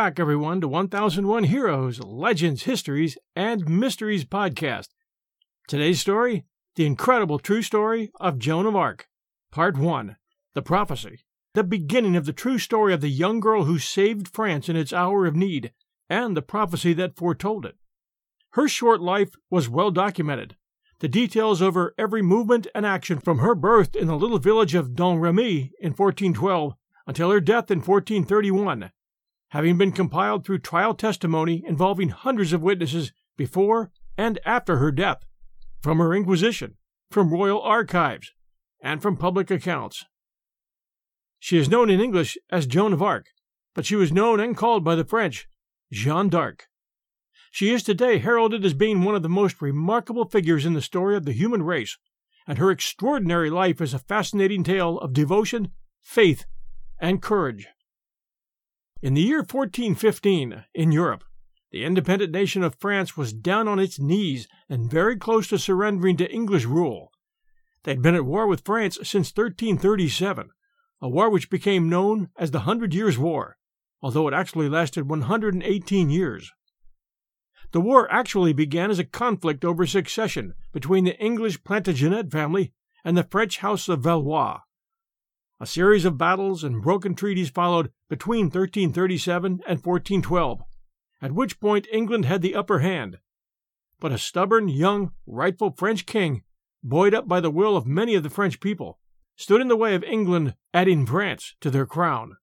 back, everyone, to 1001 Heroes, Legends, Histories, and Mysteries podcast. Today's story, the incredible true story of Joan of Arc. Part 1, The Prophecy, the beginning of the true story of the young girl who saved France in its hour of need, and the prophecy that foretold it. Her short life was well documented. The details of her every movement and action from her birth in the little village of Domremy in 1412 until her death in 1431, having been compiled through trial testimony involving hundreds of witnesses before and after her death, from her Inquisition, from royal archives, and from public accounts. She is known in English as Joan of Arc, but she was known and called by the French Jeanne d'Arc. She is today heralded as being one of the most remarkable figures in the story of the human race, and her extraordinary life is a fascinating tale of devotion, faith, and courage. In the year 1415, in Europe, the independent nation of France was down on its knees and very close to surrendering to English rule. They had been at war with France since 1337, a war which became known as the 100 Years' War, although it actually lasted 118 years. The war actually began as a conflict over succession between the English Plantagenet family and the French House of Valois. A series of battles and broken treaties followed between 1337 and 1412, at which point England had the upper hand. But a stubborn, young, rightful French king, buoyed up by the will of many of the French people, stood in the way of England adding France to their crown.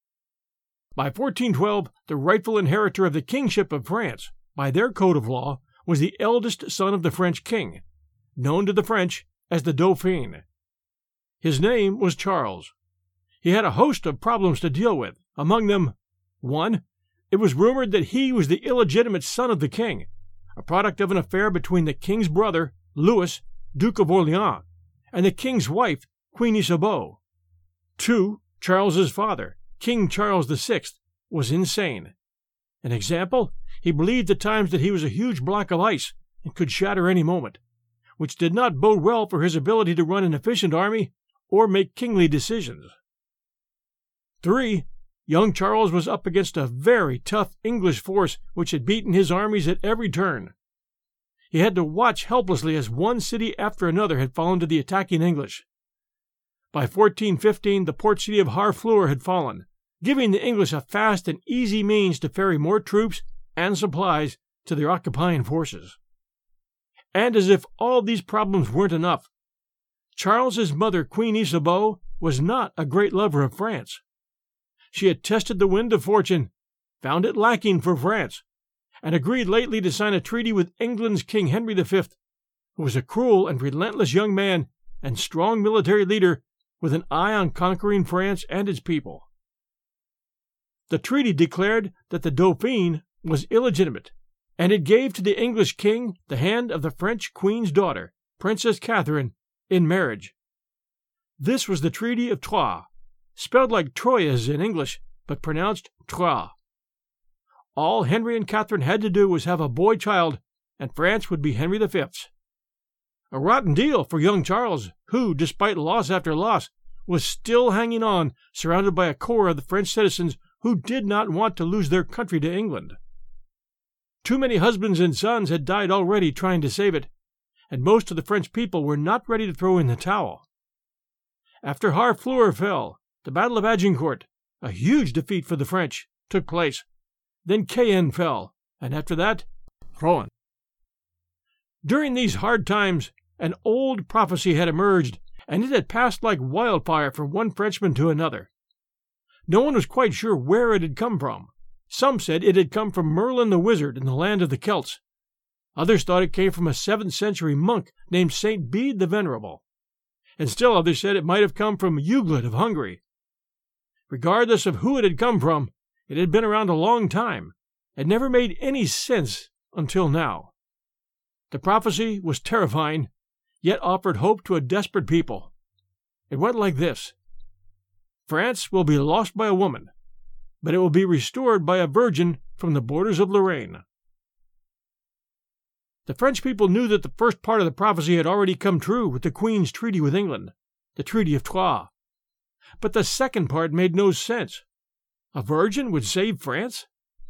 By 1412, the rightful inheritor of the kingship of France, by their code of law, was the eldest son of the French king, known to the French as the Dauphin. His name was Charles. He had a host of problems to deal with, among them, 1. It was rumored that he was the illegitimate son of the king, a product of an affair between the king's brother, Louis, Duke of Orleans, and the king's wife, Queen Isabeau. 2. Charles's father, King Charles VI, was insane. An example, he believed at times that he was a huge block of ice and could shatter any moment, which did not bode well for his ability to run an efficient army or make kingly decisions. 3. Young Charles was up against a very tough English force which had beaten his armies at every turn. He had to watch helplessly as one city after another had fallen to the attacking English. By 1415, the port city of Harfleur had fallen, giving the English a fast and easy means to ferry more troops and supplies to their occupying forces. And as if all these problems weren't enough, Charles's mother, Queen Isabeau, was not a great lover of France. She had tested the wind of fortune, found it lacking for France, and agreed lately to sign a treaty with England's King Henry V, who was a cruel and relentless young man and strong military leader with an eye on conquering France and its people. The treaty declared that the Dauphin was illegitimate, and it gave to the English king the hand of the French queen's daughter, Princess Catherine, in marriage. This was the Treaty of Troyes, spelled like Troyes in English, but pronounced Troyes. All Henry and Catherine had to do was have a boy child, and France would be Henry V's. A rotten deal for young Charles, who, despite loss after loss, was still hanging on, surrounded by a corps of the French citizens who did not want to lose their country to England. Too many husbands and sons had died already trying to save it, and most of the French people were not ready to throw in the towel. After Harfleur fell, the Battle of Agincourt, a huge defeat for the French, took place. Then Caen fell, and after that, Rouen. During these hard times, an old prophecy had emerged, and it had passed like wildfire from one Frenchman to another. No one was quite sure where it had come from. Some said it had come from Merlin the wizard in the land of the Celts. Others thought it came from a 7th century monk named Saint Bede the Venerable. And still others said it might have come from Euclid of Hungary. Regardless of who it had come from, it had been around a long time, and never made any sense until now. The prophecy was terrifying, yet offered hope to a desperate people. It went like this: France will be lost by a woman, but it will be restored by a virgin from the borders of Lorraine. The French people knew that the first part of the prophecy had already come true with the Queen's treaty with England, the Treaty of Troyes. But the second part made no sense. A virgin would save France?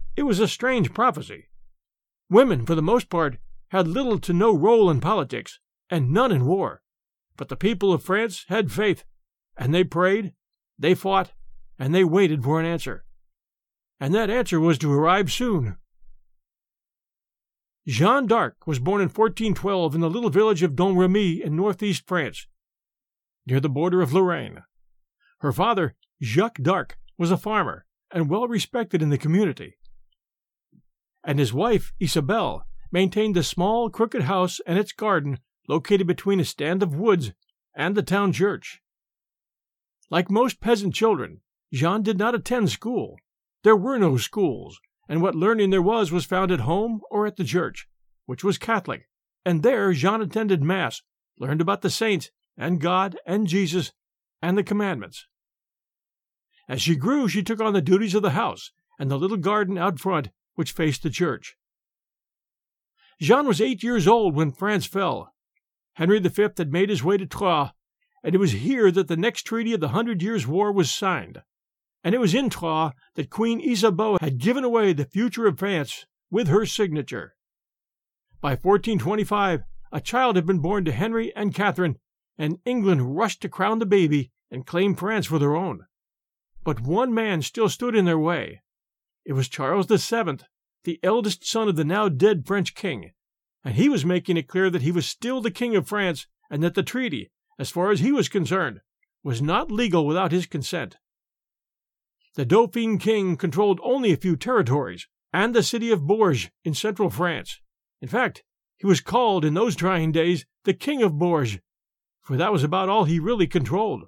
It was a strange prophecy. Women, for the most part, had little to no role in politics, and none in war. But the people of France had faith, and they prayed, they fought, and they waited for an answer. And that answer was to arrive soon. Jeanne d'Arc was born in 1412 in the little village of Domremy in northeast France, near the border of Lorraine. Her father, Jacques d'Arc, was a farmer and well respected in the community. And his wife, Isabelle, maintained a small, crooked house and its garden located between a stand of woods and the town church. Like most peasant children, Jeanne did not attend school. There were no schools, and what learning there was found at home or at the church, which was Catholic, and there Jeanne attended Mass, learned about the saints, and God, and Jesus, and the commandments. As she grew, she took on the duties of the house and the little garden out front which faced the church. Jeanne was 8 years old when France fell. Henry V had made his way to Troyes, and it was here that the next treaty of the 100 Years' War was signed. And it was in Troyes that Queen Isabeau had given away the future of France with her signature. By 1425, a child had been born to Henry and Catherine, and England rushed to crown the baby and claim France for their own. But one man still stood in their way. It was Charles VII, the eldest son of the now dead French king, and he was making it clear that he was still the king of France and that the treaty, as far as he was concerned, was not legal without his consent. The Dauphin king controlled only a few territories and the city of Bourges in central France. In fact, he was called in those trying days the King of Bourges, for that was about all he really controlled.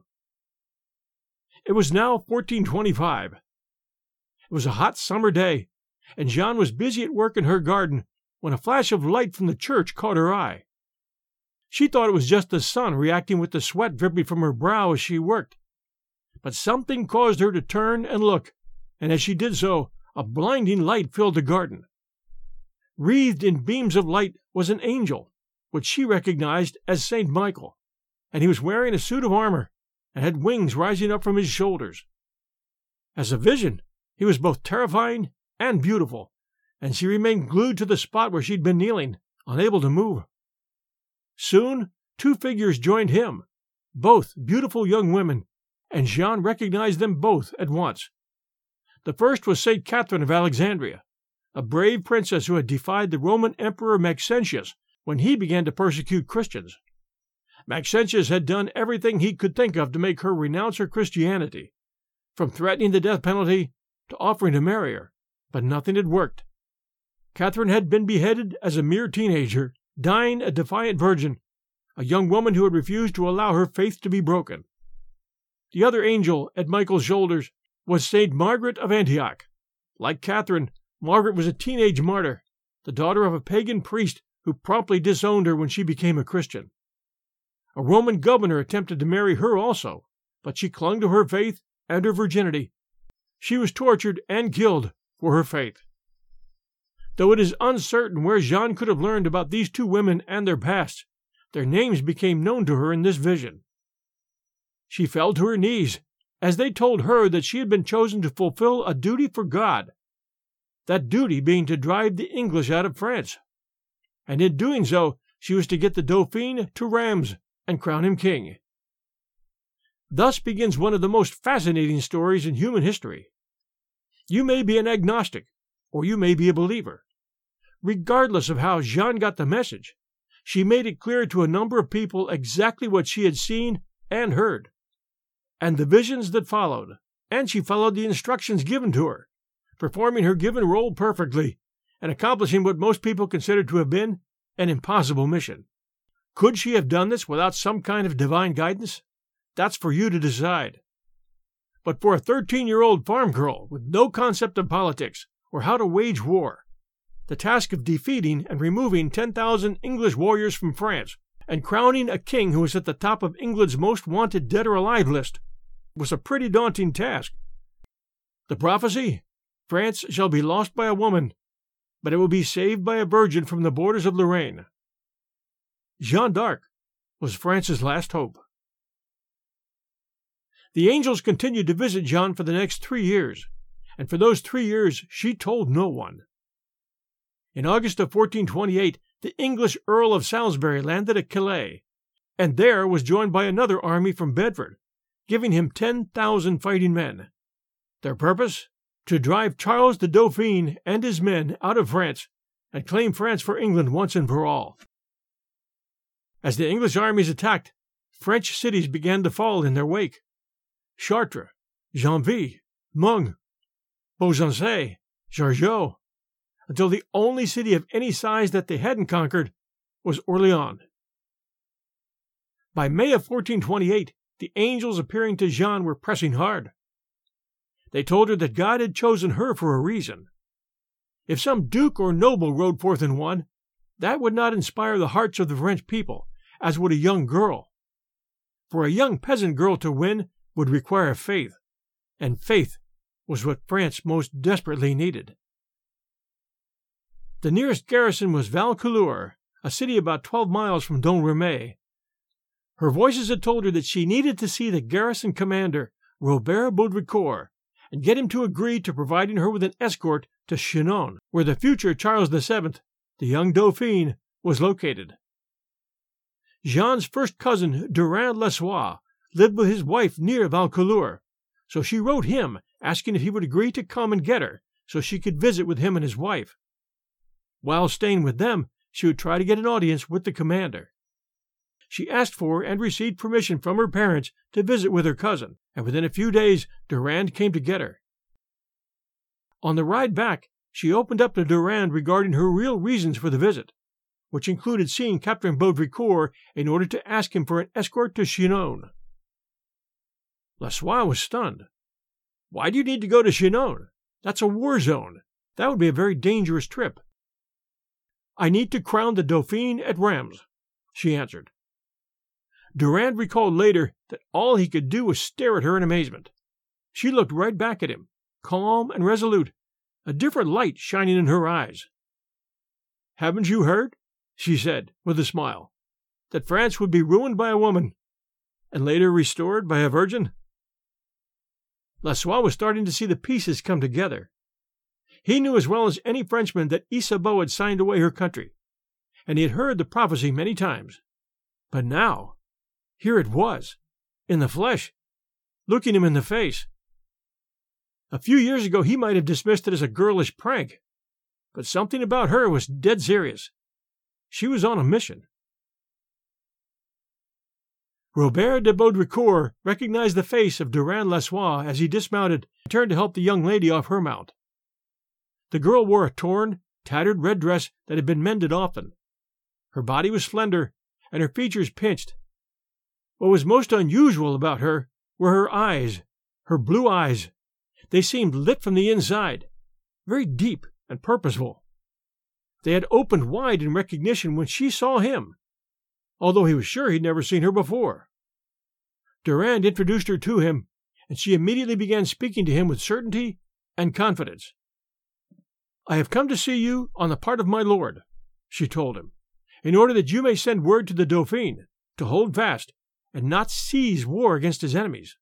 It was now 1425. It was a hot summer day, and Jeanne was busy at work in her garden when a flash of light from the church caught her eye. She thought it was just the sun reacting with the sweat dripping from her brow as she worked. But something caused her to turn and look, and as she did so, a blinding light filled the garden. Wreathed in beams of light was an angel, which she recognized as Saint Michael, and he was wearing a suit of armor and had wings rising up from his shoulders. As a vision, he was both terrifying and beautiful, and she remained glued to the spot where she'd been kneeling, unable to move. Soon, two figures joined him, both beautiful young women, and Jeanne recognized them both at once. The first was St. Catherine of Alexandria, a brave princess who had defied the Roman Emperor Maxentius when he began to persecute Christians. Maxentius had done everything he could think of to make her renounce her Christianity, from threatening the death penalty to offering to marry her, but nothing had worked. Catherine had been beheaded as a mere teenager, dying a defiant virgin, a young woman who had refused to allow her faith to be broken. The other angel at Michael's shoulders was Saint Margaret of Antioch. Like Catherine, Margaret was a teenage martyr, the daughter of a pagan priest who promptly disowned her when she became a Christian. A Roman governor attempted to marry her also, but she clung to her faith and her virginity. She was tortured and killed for her faith. Though it is uncertain where Jeanne could have learned about these two women and their pasts, their names became known to her in this vision. She fell to her knees as they told her that she had been chosen to fulfill a duty for God, that duty being to drive the English out of France. And in doing so, she was to get the Dauphin to Rheims and crown him king. Thus begins one of the most fascinating stories in human history. You may be an agnostic, or you may be a believer. Regardless of how Jeanne got the message, she made it clear to a number of people exactly what she had seen and heard, and the visions that followed, and she followed the instructions given to her, performing her given role perfectly, and accomplishing what most people considered to have been an impossible mission. Could she have done this without some kind of divine guidance? That's for you to decide. But for a 13-year-old farm girl with no concept of politics or how to wage war, the task of defeating and removing 10,000 English warriors from France and crowning a king who was at the top of England's most wanted dead or alive list was a pretty daunting task. The prophecy? France shall be lost by a woman, but it will be saved by a virgin from the borders of Lorraine. Jeanne d'Arc was France's last hope. The angels continued to visit Jeanne for the next 3 years, and for those 3 years she told no one. In August of 1428, the English Earl of Salisbury landed at Calais, and there was joined by another army from Bedford, giving him 10,000 fighting men. Their purpose? To drive Charles the Dauphin and his men out of France and claim France for England once and for all. As the English armies attacked, French cities began to fall in their wake. Chartres, Genvi, Meung, Beaugency, Jargeau, until the only city of any size that they hadn't conquered was Orleans. By May of 1428, the angels appearing to Jeanne were pressing hard. They told her that God had chosen her for a reason. If some duke or noble rode forth and won, that would not inspire the hearts of the French people, as would a young girl. For a young peasant girl to win would require faith, and faith was what France most desperately needed. The nearest garrison was Vaucouleurs, a city about 12 miles from Domremy. Her voices had told her that she needed to see the garrison commander, Robert Baudricourt, and get him to agree to providing her with an escort to Chinon, where the future Charles VII, the young Dauphin, was located. Jeanne's first cousin, Durand-Lassois, lived with his wife near Vaucouleurs, so she wrote him asking if he would agree to come and get her so she could visit with him and his wife. While staying with them, she would try to get an audience with the commander. She asked for and received permission from her parents to visit with her cousin, and within a few days Durand came to get her. On the ride back, she opened up to Durand regarding her real reasons for the visit, which included seeing Captain Baudricourt in order to ask him for an escort to Chinon. Lassois was stunned. "Why do you need to go to Chinon? That's a war zone. That would be a very dangerous trip." "I need to crown the Dauphin at Reims," she answered. Durand recalled later that all he could do was stare at her in amazement. She looked right back at him, calm and resolute, a different light shining in her eyes. "Haven't you heard," she said, with a smile, "that France would be ruined by a woman, and later restored by a virgin?" Lassois was starting to see the pieces come together. He knew as well as any Frenchman that Isabeau had signed away her country, and he had heard the prophecy many times. But now, here it was, in the flesh, looking him in the face. A few years ago he might have dismissed it as a girlish prank, but something about her was dead serious. She was on a mission. Robert de Baudricourt recognized the face of Durand-Lassois as he dismounted and turned to help the young lady off her mount. The girl wore a torn, tattered red dress that had been mended often. Her body was slender, and her features pinched. What was most unusual about her were her eyes, her blue eyes. They seemed lit from the inside, very deep and purposeful. They had opened wide in recognition when she saw him, although he was sure he'd never seen her before. Durand introduced her to him, and she immediately began speaking to him with certainty and confidence. "I have come to see you on the part of my lord," she told him, "in order that you may send word to the Dauphin to hold fast and not seize war against his enemies."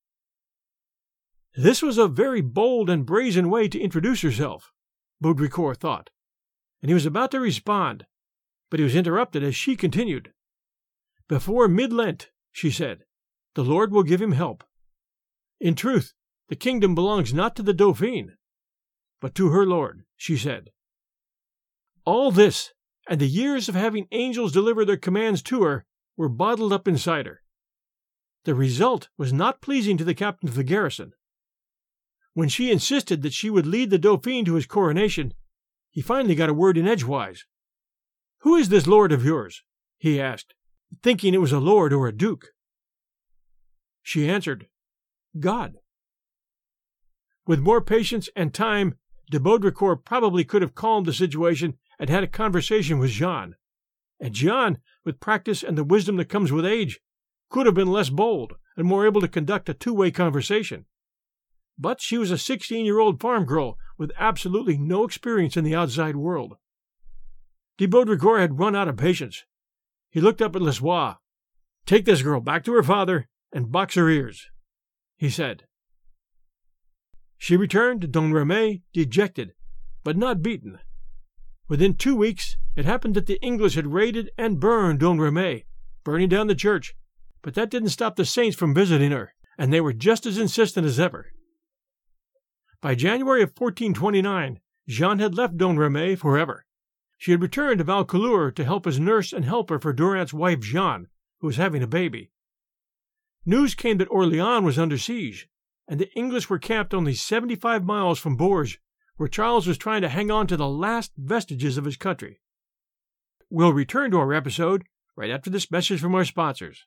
This was a very bold and brazen way to introduce herself, Baudricourt thought, and he was about to respond, but he was interrupted as she continued. "Before mid-Lent," she said, "the Lord will give him help. In truth, the kingdom belongs not to the Dauphin, but to her lord," she said. All this, and the years of having angels deliver their commands to her, were bottled up inside her. The result was not pleasing to the captain of the garrison. When she insisted that she would lead the Dauphin to his coronation, he finally got a word in edgewise. "Who is this lord of yours?" he asked, thinking it was a lord or a duke. She answered, "God." With more patience and time, de Baudricourt probably could have calmed the situation and had a conversation with Jeanne. And Jeanne, with practice and the wisdom that comes with age, could have been less bold and more able to conduct a two-way conversation. But she was a 16-year-old farm girl with absolutely no experience in the outside world. De Baudricourt had run out of patience. He looked up at Lassois. "Take this girl back to her father and box her ears," he said. She returned to Domremy dejected, but not beaten. Within 2 weeks, it happened that the English had raided and burned Domremy, burning down the church, but that didn't stop the saints from visiting her, and they were just as insistent as ever. By January of 1429, Jean had left Domremy forever. She had returned to Vaucouleurs to help as nurse and helper for Durant's wife Jeanne, who was having a baby. News came that Orléans was under siege, and the English were camped only 75 miles from Bourges, where Charles was trying to hang on to the last vestiges of his country. We'll return to our episode right after this message from our sponsors.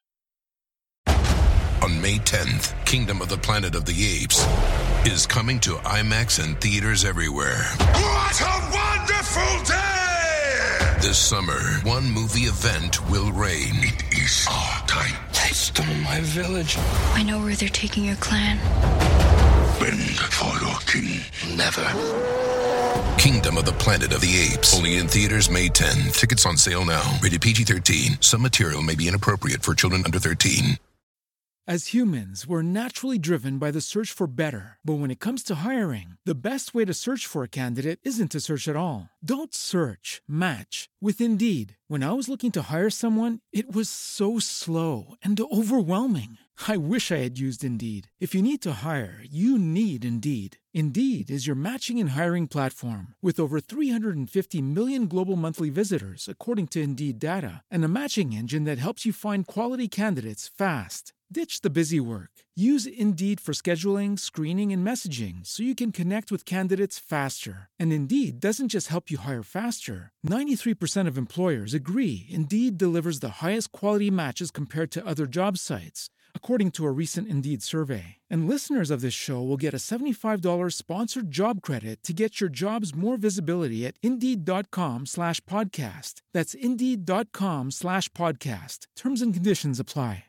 On May 10th, Kingdom of the Planet of the Apes is coming to IMAX and theaters everywhere. What a wonderful day! This summer, one movie event will reign. It is our time. They stole my village. I know where they're taking your clan. Bend for your king. Never. Kingdom of the Planet of the Apes. Only in theaters May 10. Tickets on sale now. Rated PG-13. Some material may be inappropriate for children under 13. As humans, we're naturally driven by the search for better. But when it comes to hiring, the best way to search for a candidate isn't to search at all. Don't search, match with Indeed. When I was looking to hire someone, it was so slow and overwhelming. I wish I had used Indeed. If you need to hire, you need Indeed. Indeed is your matching and hiring platform with over 350 million global monthly visitors, according to Indeed data, and a matching engine that helps you find quality candidates fast. Ditch the busy work. Use Indeed for scheduling, screening, and messaging so you can connect with candidates faster. And Indeed doesn't just help you hire faster. 93% of employers agree Indeed delivers the highest quality matches compared to other job sites, according to a recent Indeed survey. And listeners of this show will get a $75 sponsored job credit to get your jobs more visibility at Indeed.com/podcast. That's Indeed.com/podcast. Terms and conditions apply.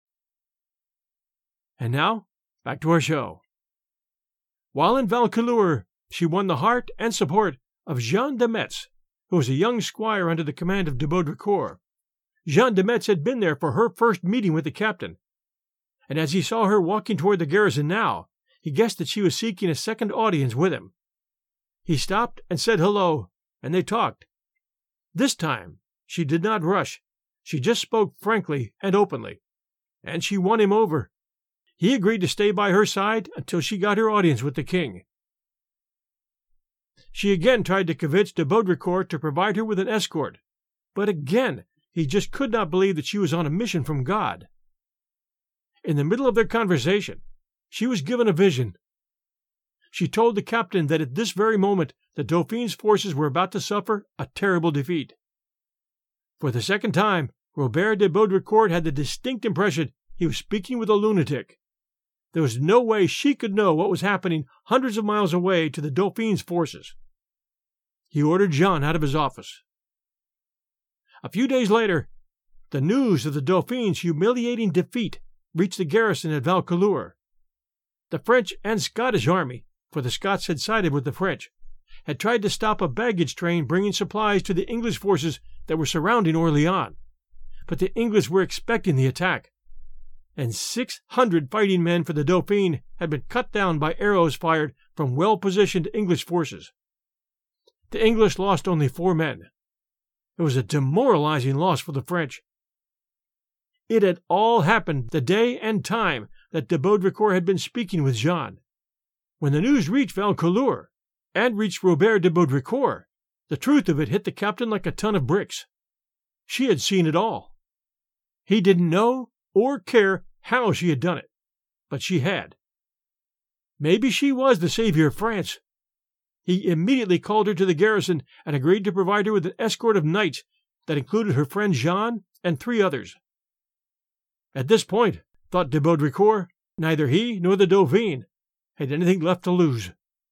And now, back to our show. While in Vaucouleurs, she won the heart and support of Jean de Metz, who was a young squire under the command of de Baudricourt. Jean de Metz had been there for her first meeting with the captain, and as he saw her walking toward the garrison now, he guessed that she was seeking a second audience with him. He stopped and said hello, and they talked. This time, she did not rush. She just spoke frankly and openly, and she won him over. He agreed to stay by her side until she got her audience with the king. She again tried to convince de Baudricourt to provide her with an escort, but again he just could not believe that she was on a mission from God. In the middle of their conversation, she was given a vision. She told the captain that at this very moment the Dauphine's forces were about to suffer a terrible defeat. For the second time, Robert de Baudricourt had the distinct impression he was speaking with a lunatic. There was no way she could know what was happening hundreds of miles away to the Dauphine's forces. He ordered Jean out of his office. A few days later, the news of the Dauphine's humiliating defeat reached the garrison at Vaucouleurs. The French and Scottish army, for the Scots had sided with the French, had tried to stop a baggage train bringing supplies to the English forces that were surrounding Orléans, but the English were expecting the attack, and 600 fighting men for the Dauphine had been cut down by arrows fired from well-positioned English forces. The English lost only 4 men. It was a demoralizing loss for the French. It had all happened the day and time that de Baudricourt had been speaking with Jean. When the news reached Vaucouleurs, and reached Robert de Baudricourt, the truth of it hit the captain like a ton of bricks. She had seen it all. He didn't know or care how she had done it, but she had. Maybe she was the savior of France. He immediately called her to the garrison and agreed to provide her with an escort of knights that included her friend Jean and 3 others. At this point, thought de Baudricourt, neither he nor the Dauphine had anything left to lose.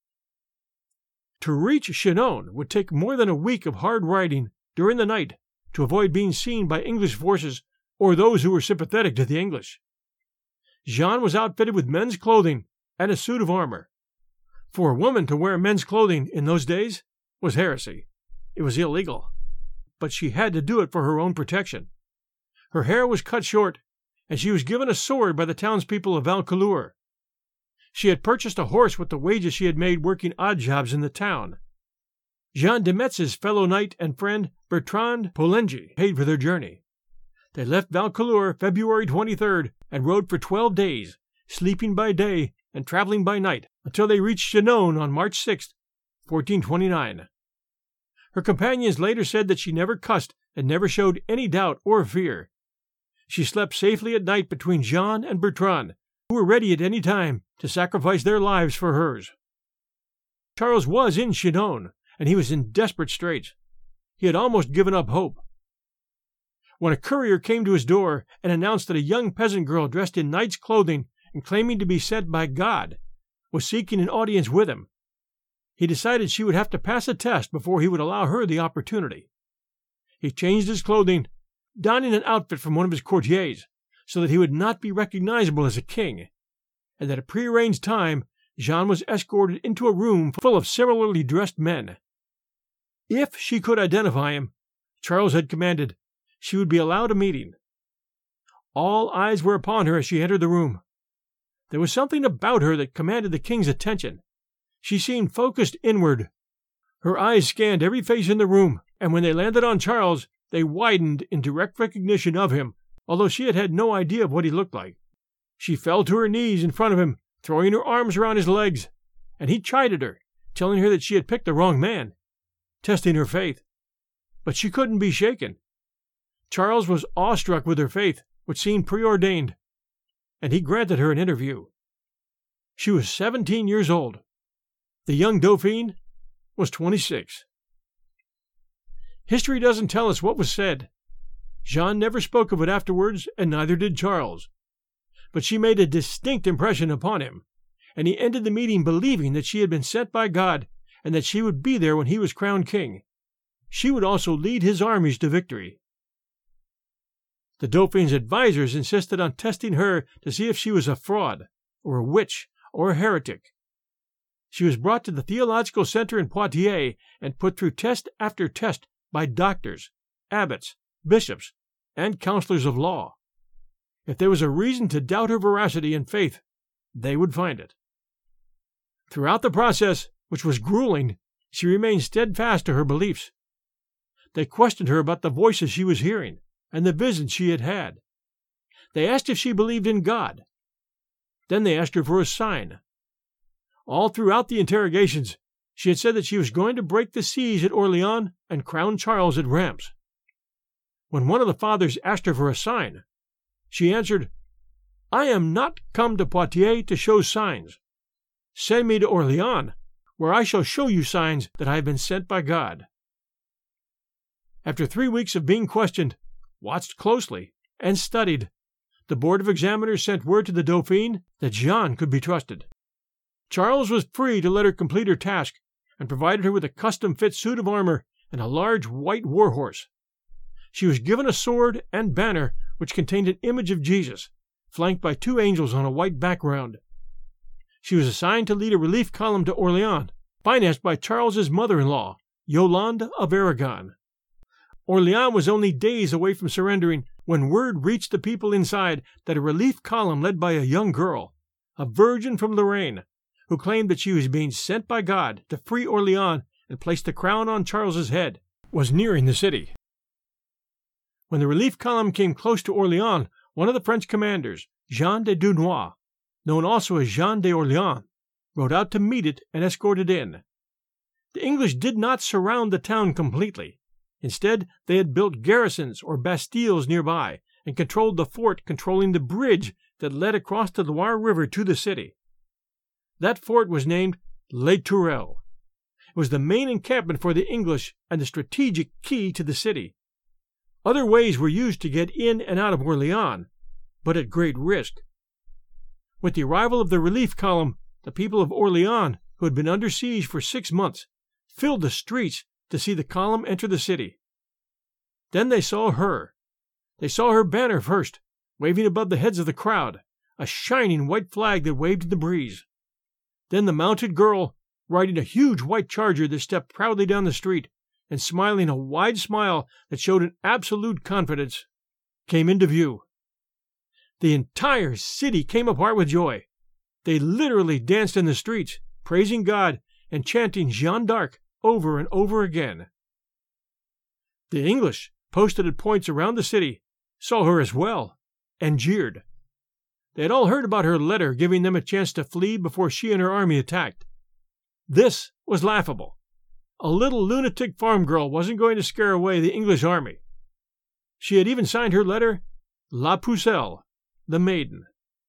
To reach Chinon would take more than a week of hard riding during the night to avoid being seen by English forces or those who were sympathetic to the English. Jean was outfitted with men's clothing and a suit of armor. For a woman to wear men's clothing in those days was heresy. It was illegal. But she had to do it for her own protection. Her hair was cut short, and she was given a sword by the townspeople of Vaucouleurs. She had purchased a horse with the wages she had made working odd jobs in the town. Jean de Metz's fellow knight and friend Bertrand Polengy paid for their journey. They left Vaucouleurs February 23rd and rode for 12 days, sleeping by day and traveling by night, until they reached Chinon on March 6, 1429. Her companions later said that she never cussed and never showed any doubt or fear. She slept safely at night between Jean and Bertrand, who were ready at any time to sacrifice their lives for hers. Charles was in Chinon, and he was in desperate straits. He had almost given up hope. When a courier came to his door and announced that a young peasant girl dressed in knight's clothing and claiming to be sent by God was seeking an audience with him, he decided she would have to pass a test before he would allow her the opportunity. He changed his clothing, donning an outfit from one of his courtiers, so that he would not be recognizable as a king, and at a prearranged time Jean was escorted into a room full of similarly dressed men. If she could identify him, Charles had commanded, she would be allowed a meeting. All eyes were upon her as she entered the room. There was something about her that commanded the king's attention. She seemed focused inward. Her eyes scanned every face in the room, and when they landed on Charles, they widened in direct recognition of him, although she had had no idea of what he looked like. She fell to her knees in front of him, throwing her arms around his legs, and he chided her, telling her that she had picked the wrong man, testing her faith. But she couldn't be shaken. Charles was awestruck with her faith, which seemed preordained, and he granted her an interview. She was 17 years old. The young Dauphin was 26. History doesn't tell us what was said. Jean never spoke of it afterwards, and neither did Charles. But she made a distinct impression upon him, and he ended the meeting believing that she had been sent by God and that she would be there when he was crowned king. She would also lead his armies to victory. The Dauphin's advisers insisted on testing her to see if she was a fraud, or a witch, or a heretic. She was brought to the theological center in Poitiers and put through test after test by doctors, abbots, bishops, and counselors of law. If there was a reason to doubt her veracity and faith, they would find it. Throughout the process, which was grueling, she remained steadfast to her beliefs. They questioned her about the voices she was hearing and the visions she had had. They asked if she believed in God. Then they asked her for a sign. All throughout the interrogations, she had said that she was going to break the siege at Orleans and crown Charles at Reims. When one of the fathers asked her for a sign, she answered, "I am not come to Poitiers to show signs. Send me to Orleans, where I shall show you signs that I have been sent by God." After 3 weeks of being questioned, watched closely, and studied, the board of examiners sent word to the Dauphin that Jean could be trusted. Charles was free to let her complete her task, and provided her with a custom-fit suit of armor and a large white war-horse. She was given a sword and banner which contained an image of Jesus, flanked by 2 angels on a white background. She was assigned to lead a relief column to Orleans, financed by Charles's mother-in-law, Yolande of Aragon. Orleans was only days away from surrendering when word reached the people inside that a relief column led by a young girl, a virgin from Lorraine, who claimed that she was being sent by God to free Orleans and place the crown on Charles's head, was nearing the city. When the relief column came close to Orleans, one of the French commanders, Jean de Dunois, known also as Jean d'Orléans, rode out to meet it and escort it in. The English did not surround the town completely. Instead, they had built garrisons or bastilles nearby and controlled the fort controlling the bridge that led across the Loire River to the city. That fort was named Les Tourelles. It was the main encampment for the English and the strategic key to the city. Other ways were used to get in and out of Orleans, but at great risk. With the arrival of the relief column, the people of Orleans, who had been under siege for 6 months, filled the streets to see the column enter the city. Then they saw her. They saw her banner first, waving above the heads of the crowd, a shining white flag that waved in the breeze. Then the mounted girl, riding a huge white charger that stepped proudly down the street, and smiling a wide smile that showed an absolute confidence, came into view. The entire city came apart with joy. They literally danced in the streets, praising God and chanting Jeanne d'Arc over and over again. The English, posted at points around the city, saw her as well and jeered. They had all heard about her letter giving them a chance to flee before she and her army attacked. This was laughable. A little lunatic farm girl wasn't going to scare away the English army. She had even signed her letter La Pucelle, the Maiden.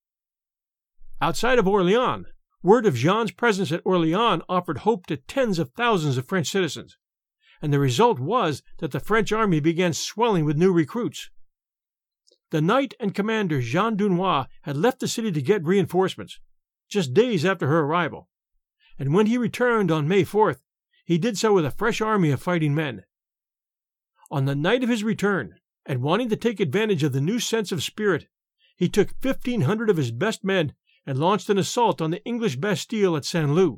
Outside of Orléans, word of Jeanne's presence at Orléans offered hope to tens of thousands of French citizens, and the result was that the French army began swelling with new recruits. The knight and commander Jean Dunois had left the city to get reinforcements, just days after her arrival, and when he returned on May 4th, he did so with a fresh army of fighting men. On the night of his return, and wanting to take advantage of the new sense of spirit, he took 1,500 of his best men and launched an assault on the English Bastille at Saint-Lô.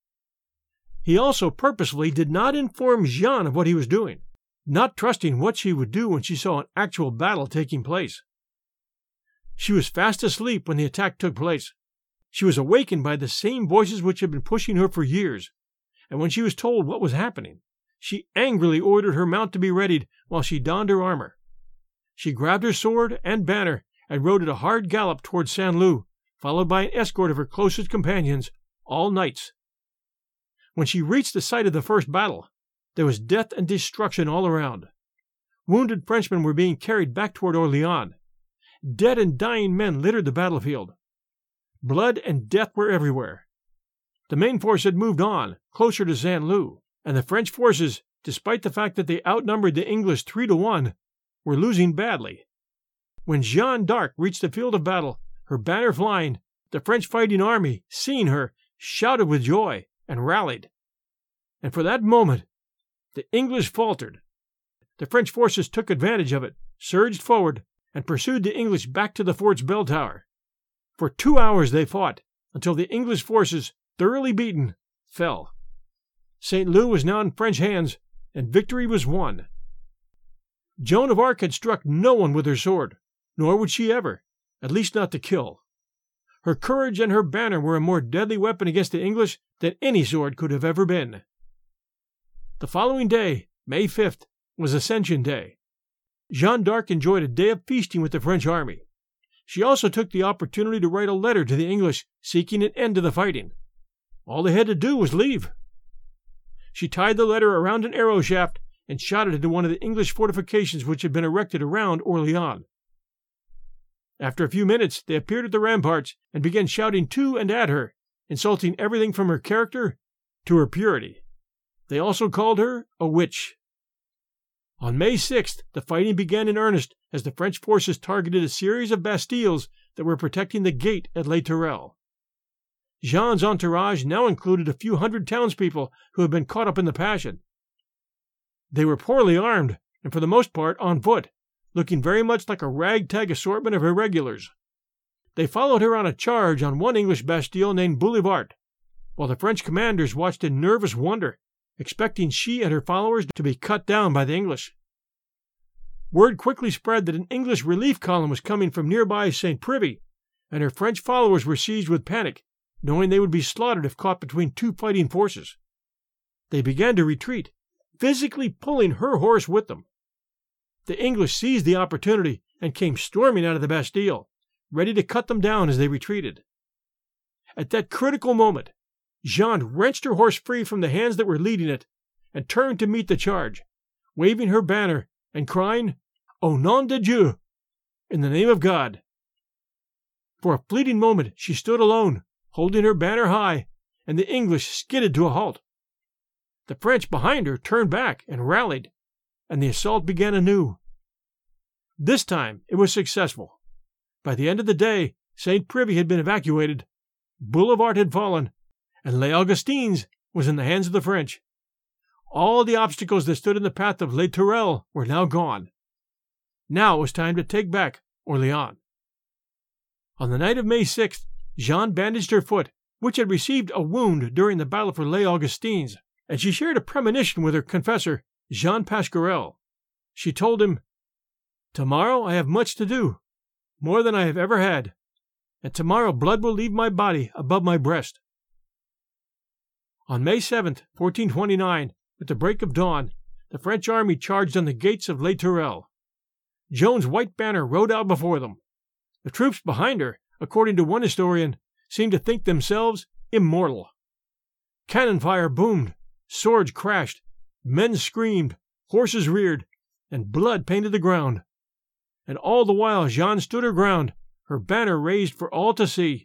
He also purposefully did not inform Jeanne of what he was doing, not trusting what she would do when she saw an actual battle taking place. She was fast asleep when the attack took place. She was awakened by the same voices which had been pushing her for years, and when she was told what was happening, she angrily ordered her mount to be readied while she donned her armor. She grabbed her sword and banner and rode at a hard gallop towards Saint-Lô, followed by an escort of her closest companions, all knights. When she reached the site of the first battle, there was death and destruction all around. Wounded Frenchmen were being carried back toward Orléans. Dead and dying men littered the battlefield. Blood and death were everywhere. The main force had moved on, closer to Saint-Lô, and the French forces, despite the fact that they outnumbered the English 3-1, were losing badly. When Jeanne d'Arc reached the field of battle, her banner flying, the French fighting army, seeing her, shouted with joy and rallied. And for that moment, the English faltered. The French forces took advantage of it, surged forward, and pursued the English back to the fort's bell tower. For 2 hours they fought, until the English forces, thoroughly beaten, fell. Saint-Lô was now in French hands, and victory was won. Joan of Arc had struck no one with her sword, nor would she ever, at least not to kill. Her courage and her banner were a more deadly weapon against the English than any sword could have ever been. The following day, May 5th, was Ascension Day. Jeanne d'Arc enjoyed a day of feasting with the French army. She also took the opportunity to write a letter to the English seeking an end to the fighting. All they had to do was leave. She tied the letter around an arrow shaft and shot it into one of the English fortifications which had been erected around Orléans. After a few minutes, they appeared at the ramparts and began shouting to and at her, insulting everything from her character to her purity. They also called her a witch. On May 6th, the fighting began in earnest as the French forces targeted a series of bastilles that were protecting the gate at Les Tourelles. Jeanne's entourage now included a few hundred townspeople who had been caught up in the passion. They were poorly armed, and for the most part on foot, looking very much like a ragtag assortment of irregulars. They followed her on a charge on one English bastille named Boulevard, while the French commanders watched in nervous wonder, expecting she and her followers to be cut down by the English. Word quickly spread that an English relief column was coming from nearby St. Privy, and her French followers were seized with panic, knowing they would be slaughtered if caught between two fighting forces. They began to retreat, physically pulling her horse with them. The English seized the opportunity and came storming out of the Bastille, ready to cut them down as they retreated. At that critical moment, Jeanne wrenched her horse free from the hands that were leading it and turned to meet the charge, waving her banner and crying, "Au nom de Dieu," in the name of God. For a fleeting moment she stood alone, holding her banner high, and the English skidded to a halt. The French behind her turned back and rallied, and the assault began anew. This time it was successful. By the end of the day, St. Privy had been evacuated, Boulevard had fallen, and Les Augustins was in the hands of the French. All the obstacles that stood in the path of Les Tourelles were now gone. Now it was time to take back Orléans. On the night of May 6th, Jeanne bandaged her foot, which had received a wound during the battle for Les Augustins, and she shared a premonition with her confessor, Jean Pasquerel. She told him, "Tomorrow I have much to do, more than I have ever had. and tomorrow blood will leave my body above my breast." On May 7th, 1429, at the break of dawn, the French army charged on the gates of Les Tourelles. Joan's white banner rode out before them. The troops behind her, according to one historian, seemed to think themselves immortal. Cannon fire boomed, swords crashed, men screamed, horses reared, and blood painted the ground. And all the while Jeanne stood her ground, her banner raised for all to see.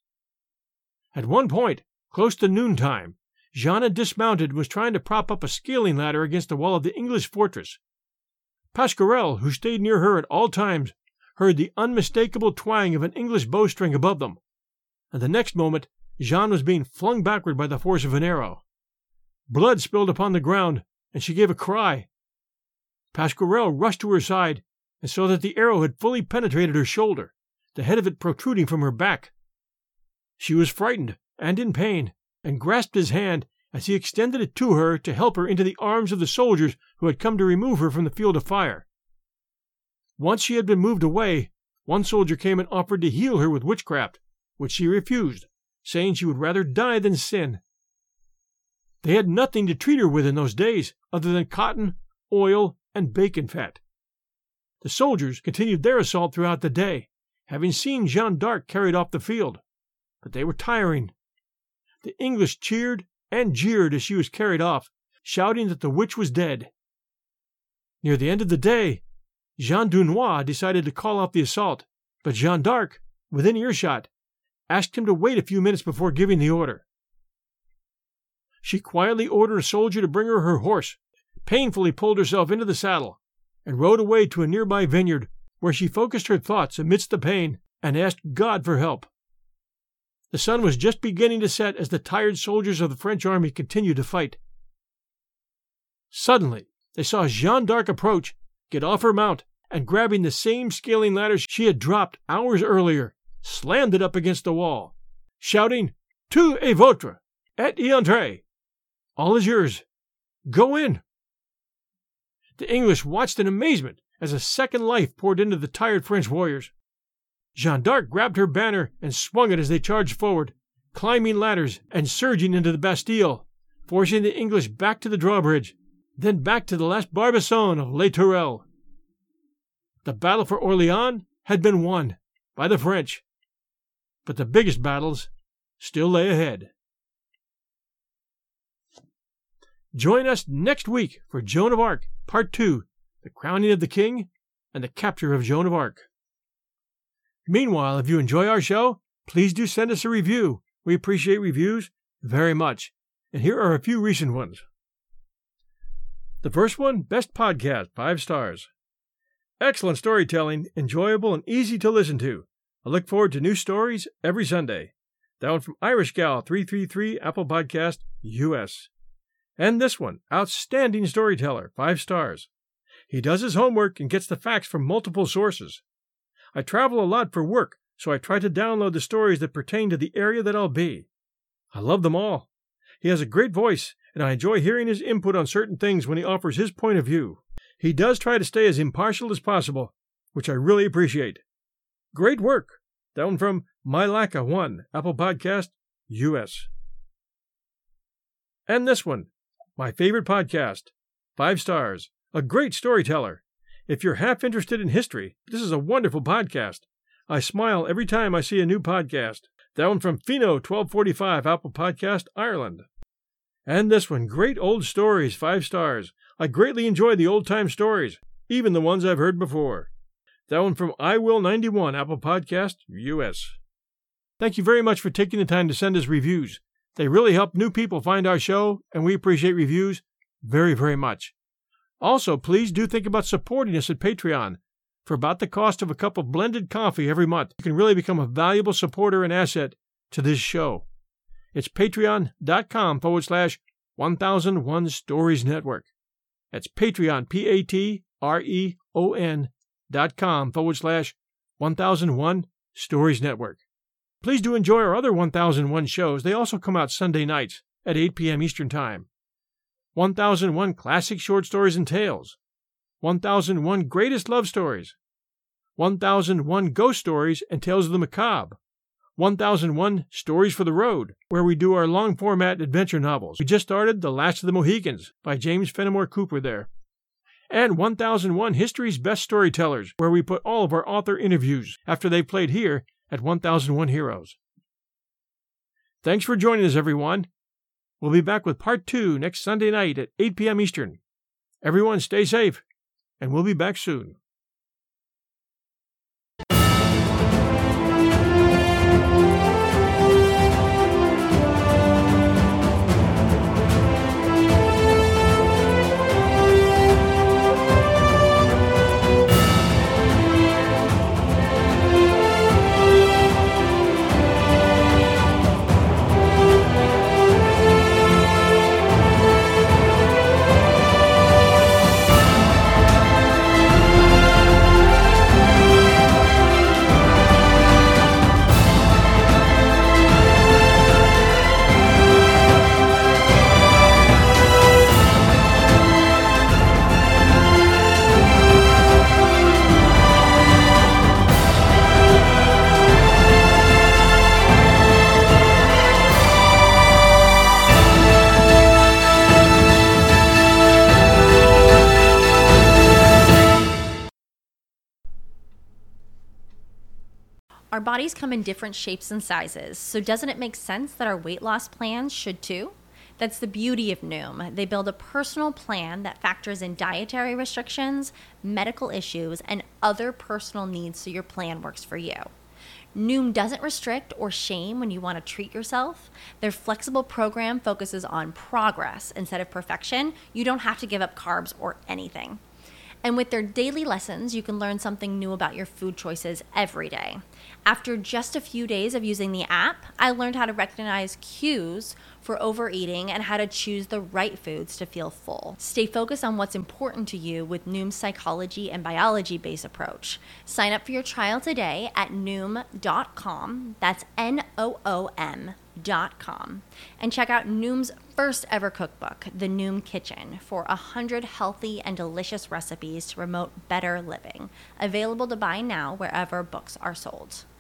At one point, close to noontime, Jeanne had dismounted and was trying to prop up a scaling ladder against the wall of the English fortress. Pasquerel, who stayed near her at all times, heard the unmistakable twang of an English bowstring above them, and the next moment Jeanne was being flung backward by the force of an arrow. Blood spilled upon the ground, and she gave a cry. Pasquerel rushed to her side and saw that the arrow had fully penetrated her shoulder, the head of it protruding from her back. She was frightened and in pain, and grasped his hand as he extended it to her to help her into the arms of the soldiers who had come to remove her from the field of fire. Once she had been moved away, one soldier came and offered to heal her with witchcraft, which she refused, saying she would rather die than sin. They had nothing to treat her with in those days other than cotton, oil, and bacon fat. The soldiers continued their assault throughout the day, having seen Jeanne d'Arc carried off the field, but they were tiring. The English cheered and jeered as she was carried off, shouting that the witch was dead. Near the end of the day, Jean Dunois decided to call off the assault, but Jeanne d'Arc, within earshot, asked him to wait a few minutes before giving the order. She quietly ordered a soldier to bring her horse, painfully pulled herself into the saddle, and rode away to a nearby vineyard, where she focused her thoughts amidst the pain and asked God for help. The sun was just beginning to set as the tired soldiers of the French army continued to fight. Suddenly, they saw Jeanne d'Arc approach, get off her mount, and grabbing the same scaling ladder she had dropped hours earlier, slammed it up against the wall, shouting, "Tout est votre, et y entrez! All is yours. Go in!" The English watched in amazement as a second life poured into the tired French warriors. Jeanne d'Arc grabbed her banner and swung it as they charged forward, climbing ladders and surging into the Bastille, forcing the English back to the drawbridge, then back to the last Barbizon of Les Tourelles. The battle for Orléans had been won by the French, but the biggest battles still lay ahead. Join us next week for Joan of Arc, Part 2, The Crowning of the King and the Capture of Joan of Arc. Meanwhile, if you enjoy our show, please do send us a review. We appreciate reviews very much. And here are a few recent ones. The first one, Best Podcast, 5 stars. Excellent storytelling, enjoyable and easy to listen to. I look forward to new stories every Sunday. That one from Irish Gal 333, Apple Podcast, US. And this one, Outstanding Storyteller, 5 stars. He does his homework and gets the facts from multiple sources. I travel a lot for work, so I try to download the stories that pertain to the area that I'll be. I love them all. He has a great voice, and I enjoy hearing his input on certain things when he offers his point of view. He does try to stay as impartial as possible, which I really appreciate. Great work. That one from Mylaka 1, Apple Podcast, US. And this one, my favorite podcast, 5 stars. A great storyteller. If you're half interested in history, this is a wonderful podcast. I smile every time I see a new podcast. That one from Fino 1245, Apple Podcast, Ireland. And this one, Great Old Stories, 5 stars. I greatly enjoy the old-time stories, even the ones I've heard before. That one from I Will 91, Apple Podcast, US. Thank you very much for taking the time to send us reviews. They really help new people find our show, and we appreciate reviews very, very much. Also, please do think about supporting us at Patreon. For about the cost of a cup of blended coffee every month, you can really become a valuable supporter and asset to this show. It's patreon.com/1001 Stories Network. That's Patreon, patreon.com/1001 Stories Network. Please do enjoy our other 1001 shows. They also come out Sunday nights at 8 p.m. Eastern Time. 1001 Classic Short Stories and Tales, 1001 Greatest Love Stories, 1001 Ghost Stories and Tales of the Macabre, 1001 Stories for the Road, where we do our long-format adventure novels. We just started The Last of the Mohicans by James Fenimore Cooper there. And 1001 History's Best Storytellers, where we put all of our author interviews after they played here at 1001 Heroes. Thanks for joining us, everyone. We'll be back with Part 2 next Sunday night at 8 p.m. Eastern. Everyone stay safe, and we'll be back soon. Our bodies come in different shapes and sizes, so doesn't it make sense that our weight loss plans should too? That's the beauty of Noom. They build a personal plan that factors in dietary restrictions, medical issues, and other personal needs so your plan works for you. Noom doesn't restrict or shame when you want to treat yourself. Their flexible program focuses on progress instead of perfection. You don't have to give up carbs or anything. And with their daily lessons, you can learn something new about your food choices every day. After just a few days of using the app, I learned how to recognize cues for overeating and how to choose the right foods to feel full. Stay focused on what's important to you with Noom's psychology and biology-based approach. Sign up for your trial today at Noom.com. That's Noom.com. And check out Noom's first ever cookbook, The Noom Kitchen, for 100 healthy and delicious recipes to promote better living. Available to buy now wherever books are sold.